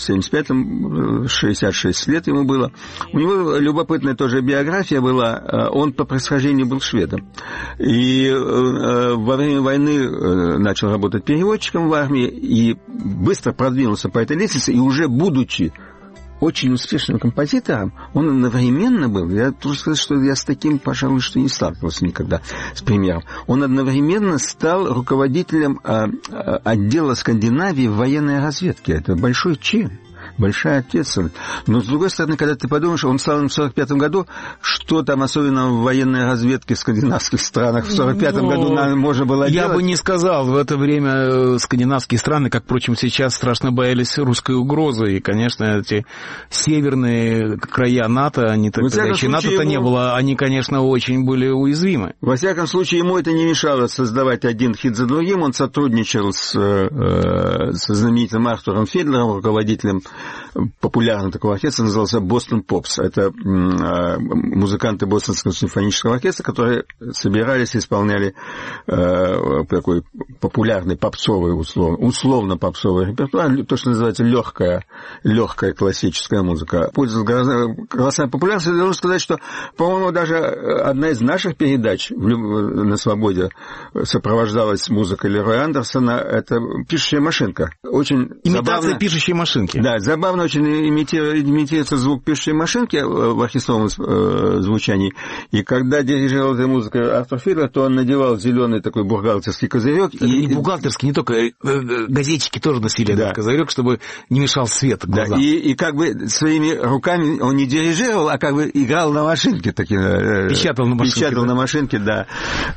1975, 66 лет ему было. У него любопытная тоже биография была, он по происхождению был шведом. И во время войны начал работать переводчиком в армии и быстро продвинулся по этой лестнице, и уже будучи очень успешным композитором, он одновременно был, я должен сказать, что я с таким, пожалуй, что не сталкивался никогда с примером, он одновременно стал руководителем отдела Скандинавии в военной разведке. Это большой чин. Большая ответственность. Но, с другой стороны, когда ты подумаешь, он стал в 1945 году, что там особенно в военной разведке в скандинавских странах в 1945 году можно было делать? Я бы не сказал. В это время скандинавские страны, как, впрочем, сейчас страшно боялись русской угрозы. И, конечно, эти северные края НАТО, они тогда еще НАТО-то не было, они, конечно, очень были уязвимы. Во всяком случае, ему это не мешало создавать один хит за другим. Он сотрудничал со знаменитым Артуром Федлером, руководителем популярного такого оркестра, назывался «Бостон Попс». Это музыканты Бостонского симфонического оркестра, которые собирались и исполняли такой популярный попсовый, условно-попсовый репертуар, то, что называется легкая классическая музыка. Пользовалась колоссальной популярностью. Должен сказать, что, по-моему, даже одна из наших передач на «Свободе» сопровождалась музыкой Лероя Андерсона. Это «Пишущая машинка». Очень имитация пишущей машинки. Да, забавно очень имитируется звук пишущей машинки в оркестровом звучании. И когда дирижировал этой музыкой Артур Фидлер, то он надевал зеленый такой бухгалтерский козырек. Не бухгалтерский, не только газетчики тоже носили этот козырек, чтобы не мешал свет глазам. Да, и как бы своими руками он не дирижировал, а как бы играл на машинке. Печатал на машинке, да,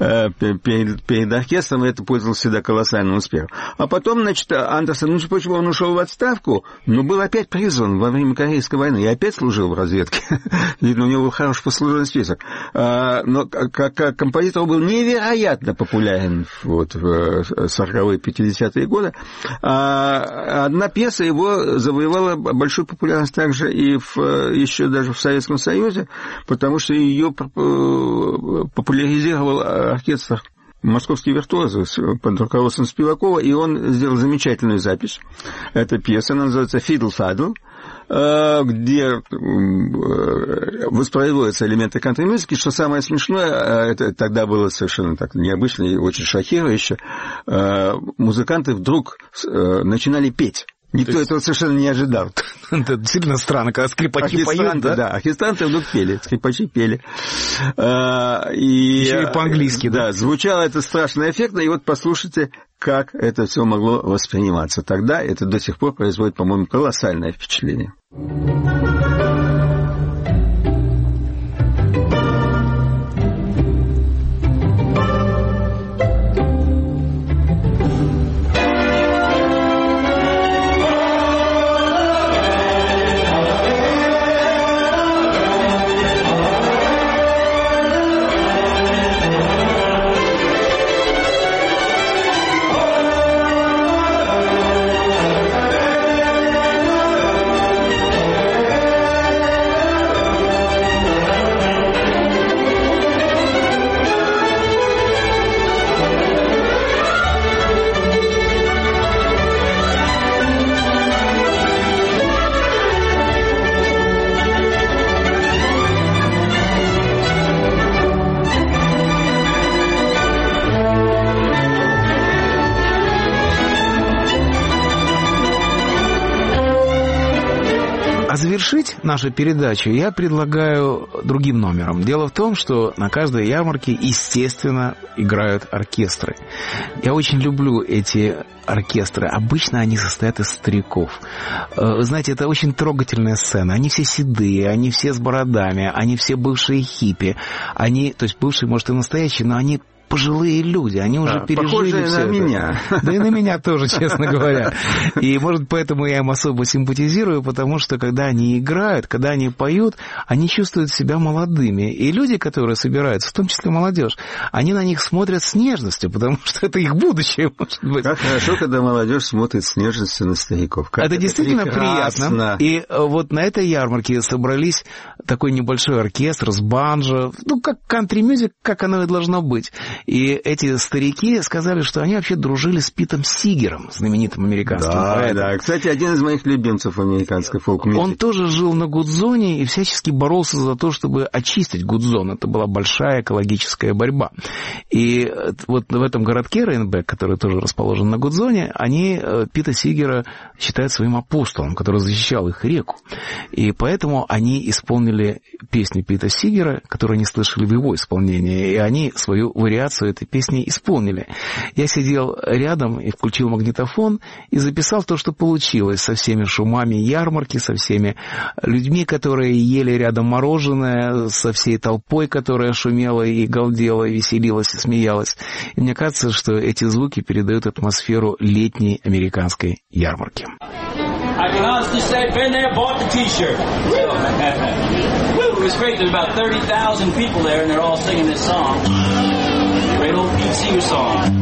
перед оркестром, и это пользовалось всегда колоссальным успехом. А потом, значит, Андерсон, почему он ушел в отставку, но был опять призван во время Корейской войны и опять служил в разведке. Видно, у него был хороший послужной список. Но как композитор был невероятно популярен вот, в 40-е, 50-е годы. Одна пьеса его завоевала большую популярность также и еще даже в Советском Союзе, потому что ее популяризировал оркестр «Московские виртуозы» под руководством Спивакова, и он сделал замечательную запись. Эта пьеса называется «Fiddle Faddle», где воспроизводятся элементы кантри-музыки. Что самое смешное, это тогда было совершенно так необычно и очень шокирующе, музыканты вдруг начинали петь. Никто этого совершенно не ожидал. Это действительно странно, когда скрипачи поют, да? Да, оркестранты вдруг пели, скрипачи пели. Еще и по-английски, да? Звучало это страшно эффектно, и вот послушайте, как это все могло восприниматься. Тогда это до сих пор производит, по-моему, колоссальное впечатление. А завершить нашу передачу я предлагаю другим номером. Дело в том, что на каждой ярмарке, естественно, играют оркестры. Я очень люблю эти оркестры. Обычно они состоят из стариков. Вы знаете, это очень трогательная сцена. Они все седые, они все с бородами, они все бывшие хиппи. Они, то есть бывшие, может, и настоящие, но они пожилые люди, они уже пережили все это. Меня. Да и на меня тоже, честно говоря. И, может, поэтому я им особо симпатизирую, потому что, когда они играют, когда они поют, они чувствуют себя молодыми. И люди, которые собираются, в том числе молодежь, они на них смотрят с нежностью, потому что это их будущее, может быть. Как хорошо, когда молодежь смотрит с нежностью на стариков. Это действительно приятно. И вот на этой ярмарке собрались такой небольшой оркестр с банджо, ну, как кантри-мьюзик, как оно и должно быть. И эти старики сказали, что они вообще дружили с Питом Сигером, знаменитым американским поэтом. Да, кстати, один из моих любимцев американской фолк-мьюзик. Он тоже жил на Гудзоне и всячески боролся за то, чтобы очистить Гудзон. Это была большая экологическая борьба. И вот в этом городке Рейнбек, который тоже расположен на Гудзоне, они Пита Сигера считают своим апостолом, который защищал их реку. И поэтому они исполнили песни Пита Сигера, которые они слышали в его исполнении, и они свою вариацию этой песни исполнили. Я сидел рядом и включил магнитофон и записал то, что получилось, со всеми шумами ярмарки, со всеми людьми, которые ели рядом мороженое, со всей толпой, которая шумела и галдела, и веселилась, и смеялась. И мне кажется, что эти звуки передают атмосферу летней американской ярмарки. I can honestly say, been there, bought the T-shirt. It was great. There's about 30,000 people there, and they're all singing this song. Great old Pete Seeger song.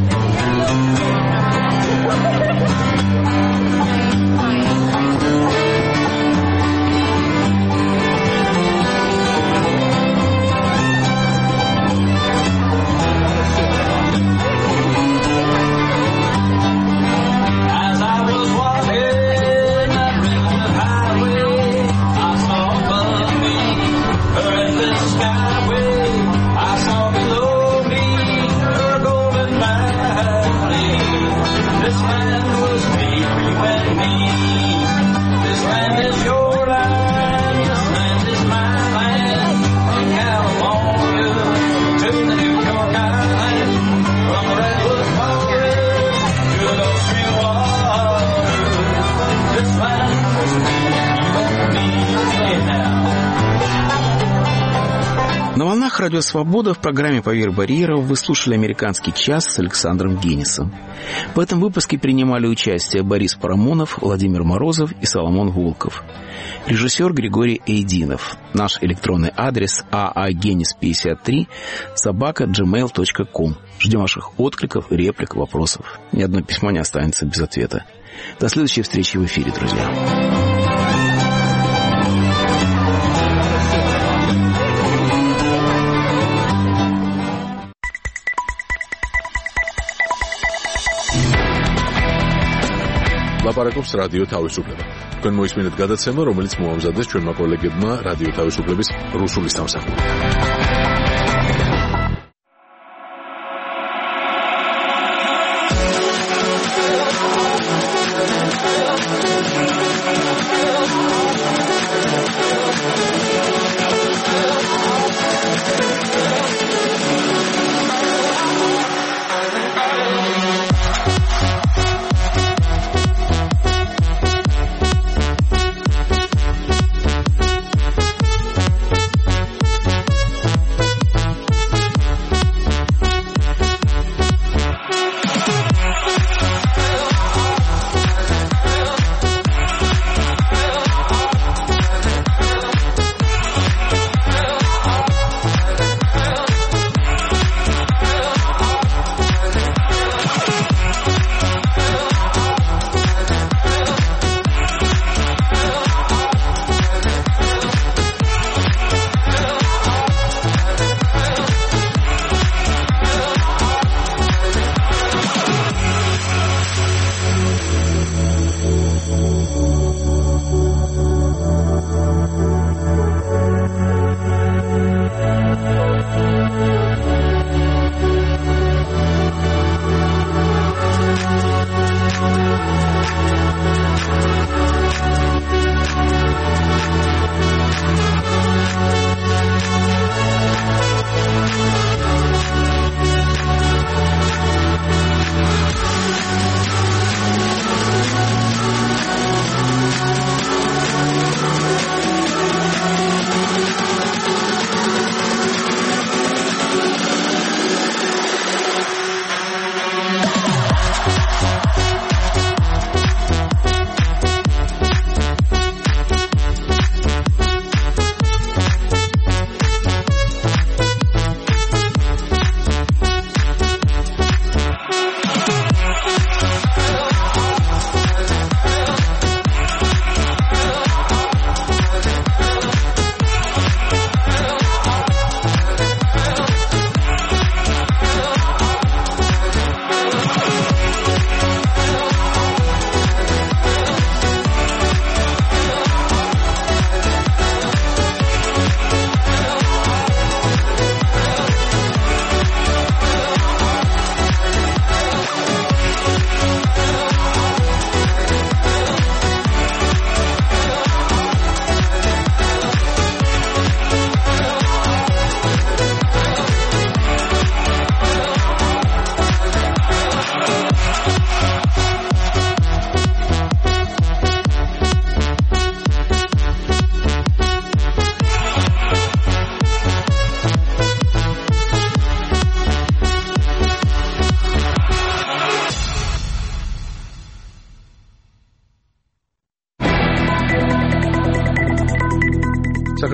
На волнах Радио Свобода в программе «Поверх барьеров» вы слушали «Американский час» с Александром Генисом. В этом выпуске принимали участие Борис Парамонов, Владимир Морозов и Соломон Волков. Режиссер Григорий Эйдинов. Наш электронный адрес aagenis53@gmail.com. Ждем ваших откликов, реплик, вопросов. Ни одно письмо не останется без ответа. До следующей встречи в эфире, друзья. ლაპარაკობს რადიო თავისუფლება. თქვენ მოისმინეთ გადაცემა, რომელიც მოამზადეს ჩვენმა კოლეგებმა რადიო თავისუფლების რუსული სამსახური.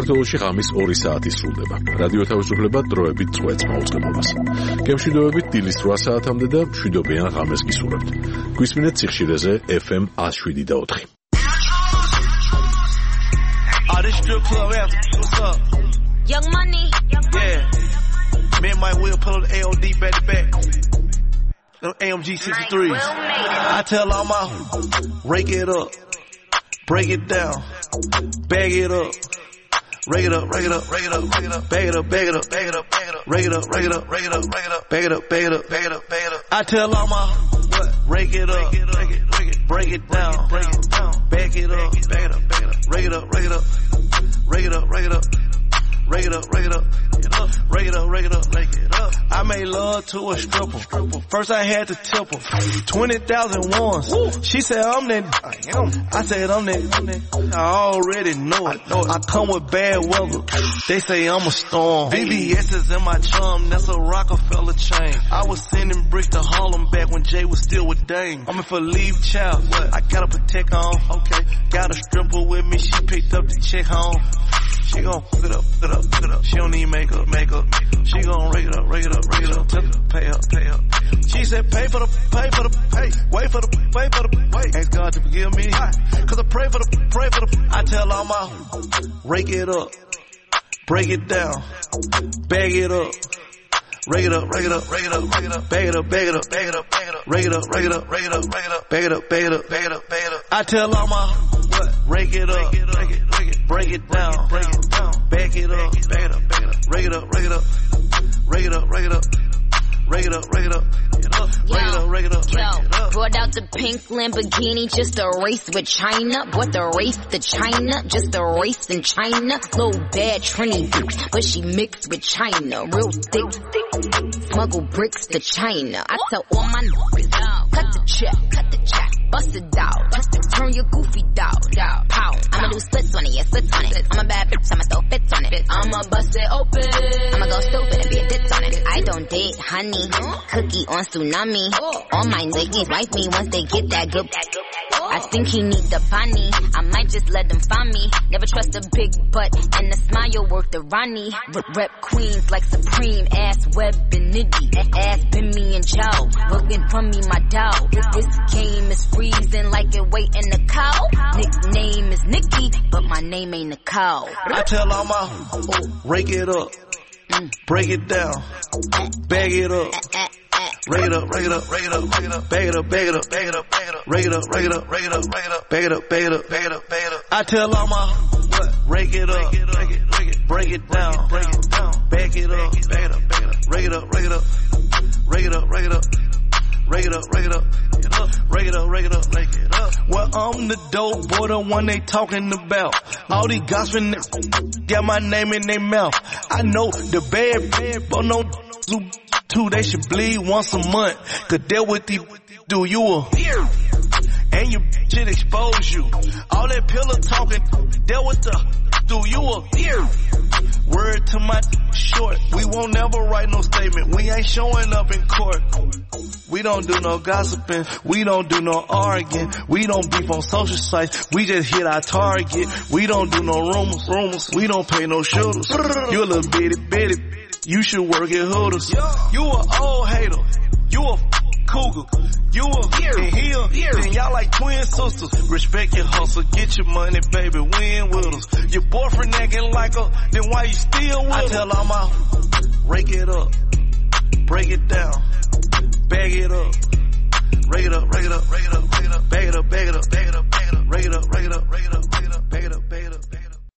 საქართველოში ღამის 2 საათი სრულდება. რადიო თავისუფლება დროებით წვეთს მაუწყებლობას. გემშვიდობებით დილის 8 საათამდე და მშვიდობიან ღამეს გისურვებთ. გვისმინეთ სიხშირეზე FM 107.4. This strip club anthem. What's up? Young Money. Yeah. Me and Mike Will pull up the AOD back to back. Them AMG 63s. I tell all my rake it up, break it down, bag it up, rake it up, rake it up, rake it up, rake it up, bag it up, bag it up, bag it up, bag it up, rake it up, rake it up, rake it up, rake it up, bag it up, bag it up, bag it up, bag it up. I tell all my rake it up, break it down, bag it up, bag it up, bag it up, rake it up, rake it up, rake it up, rake it up, rake it up, rake it up, rake it up, rake it up, rake it up. I made love to a stripper. First I had to tip her 20,000 ones. She said I'm that. I said I'm that. I already know it. I come with bad weather. They say I'm a storm. VVS is in my chum. That's a Rockefeller chain. I was sending bricks to Harlem back when Jay was still with Dame. I'm in for leave child. I gotta protect on. Okay. Got a stripper with me. She picked up the check home. She gon' hook it up, hook it up, hook it up. She don't need makeup, makeup. She gon' rake it up, rake it up, rake it up. Tell her, pay up, pay up. She said pay for the, pay. Wait for the, wait for the, wait. Ask God to forgive me. Cause I pray for the, pray for the. I tell all my rake it up, break it down, bag it up. Rake it up, rake it up, rake it up, rake it up, bag it up, bag it up, bag it up, bag it up, rake it up, rake it up, rake it up, rake it up, bag it up, bag it up, bag it up, bag it up. I tell all my rake it up, break it down, bag it up, bag it up, bag it up, rake it up, rake it up, rake it up, rake it up, rake it up, rake it up. Yo, brought out the pink Lamborghini just a race with China. What the race to China? Just a race in China. Little bad Trini bitch, but she mixed with China. Real thick, smuggle bricks to China. I tell all my niggas, cut the check, bust it out. Turn your goofy dog, pow. I'ma do splits on it, yeah, splits on it. I'm a bad bitch, I'ma throw fits on it. I'ma bust it open, I'ma go stupid and be a ditz on it. I don't date honey, cookie on tsunami. All my niggas like me once they get that good. I think he need the bunny. I might just let them find me. Never trust a big butt and a smile work the Ronnie. Rep queens like Supreme, ass Web and Nitty. Ass been me and Joe, working from me my dog. This game is freezing like it waiting the cow. Nickname is Nikki, but my name ain't Nicole. I tell all my rake it up, break it down, bag it up. Rake it up, rake it up, rake it up, rake it up, bag it up, bag it up, bag it up, bag it up, rake it up, rake it up, rake it up, rake it up, bag it up, bag it up, bag it up, bag it up. I tell all my rake it up, break it down, bag it up, bag it up, bag it up, rake it up, rake it up, rake it up, rake it up, rake it up, rake it up, rake it up, rake it up, rake it up. Well, I'm the dope boy, the one they talking about. All these gospel niggas got my name in their mouth. I know the bad, but no too, they should bleed once a month. Cause that what they do you a and your shit expose you. All that pillow talking, that what the do you a word to my short. We won't never write no statement. We ain't showing up in court. We don't do no gossiping. We don't do no arguing. We don't beef on social sites. We just hit our target. We don't do no rumors. We don't pay no shooters. You a little bitty. You should work at Hooters. You a old hater. You a cougar. You a here. Then y'all like twin sisters. Respect your hustle. Get your money, baby. Win with us. Your boyfriend acting like her. Then why you still with her? I tell all my rake it up, break it down, bag it up, rake it up, rake it up, rake it up, rake it up, bag it up, bag it up, bag it up, rake it up, rake it up, rake it up, rake it up, bag it up, bag it up.